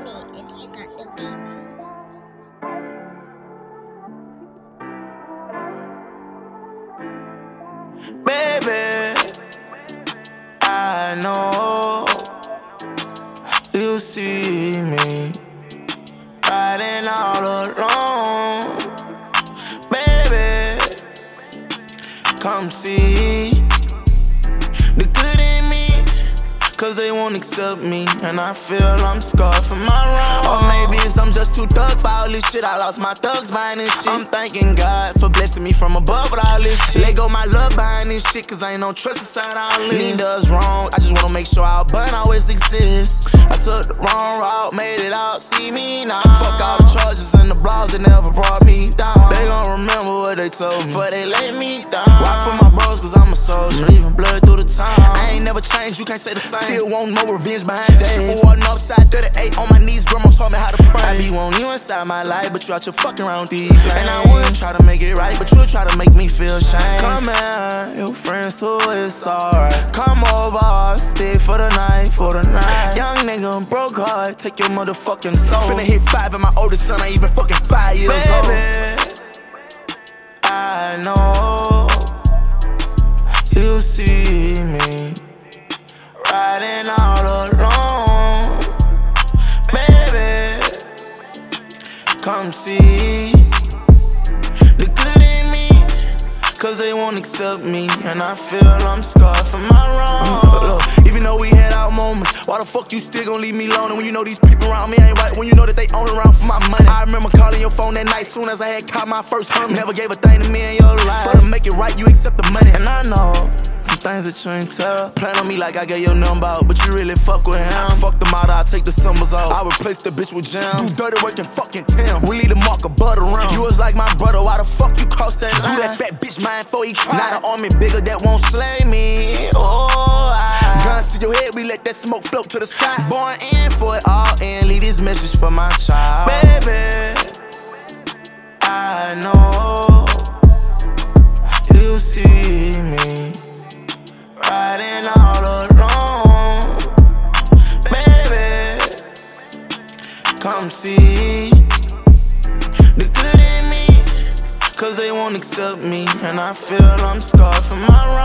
Money and he got the beats. Baby, I know you see me riding all alone. Baby, come see the good in me, cause they won't accept me, and I feel I'm scarred for my wrong. Or maybe it's I'm just too thug for all this shit. I lost my thugs behind this shit. I'm thanking God for blessing me from above with all this shit. Let go my love behind this shit, cause I ain't no trust inside all this. Neither does wrong, I just wanna make sure our bun always exists. I took the wrong route, made it out, see me now. Fuck all the charges and the blogs that never brought me down. They gon' remember what they told me before they lay me down. Rock for my bros, cause I'm a soldier, I'm leaving blood through the town. I ain't never changed, you can't say the same. Still want more revenge behind that. Super walking upside 38 on my knees, grandma taught me how to pray. I be wanting you inside my life, but you out your fucking round these lanes. And I would try to make it right, but you try to make me feel shame. Come here, your friends too, it's alright. Come over, stay for the night, Young nigga, broke heart, take your motherfucking soul. Finna hit 5 and my oldest son ain't even fucking 5 years old. Baby, I know you see me riding all alone. Baby, come see the good in me, cause they won't accept me, and I feel I'm scarred for my wrong. Even though we had our moments, why the fuck you still gon' leave me alone? And when you know these people around me ain't right, when you know that they only around for my money. I remember calling your phone that night soon as I had caught my first Hummer. Never gave a thing to me in your life. For to make it right, you accept the money. And I know some things that you ain't tell. Plan on me like I gave your number out, but you really fuck with him. Fuck the model, I take the symbols off. I replace the bitch with gems. Do dirty work and fucking Tim. We leave the mark of butter around. You was like my brother, why the fuck you crossed that line? Do that fat bitch mind before he cried. Not an army bigger that won't slay me. Guns to your head, we let that smoke float to the sky. Born in for it all, and leave this message for my child. Baby, I know you see me riding all alone. Baby, come see the good in me, cause they won't accept me, and I feel I'm scarred for my wrong.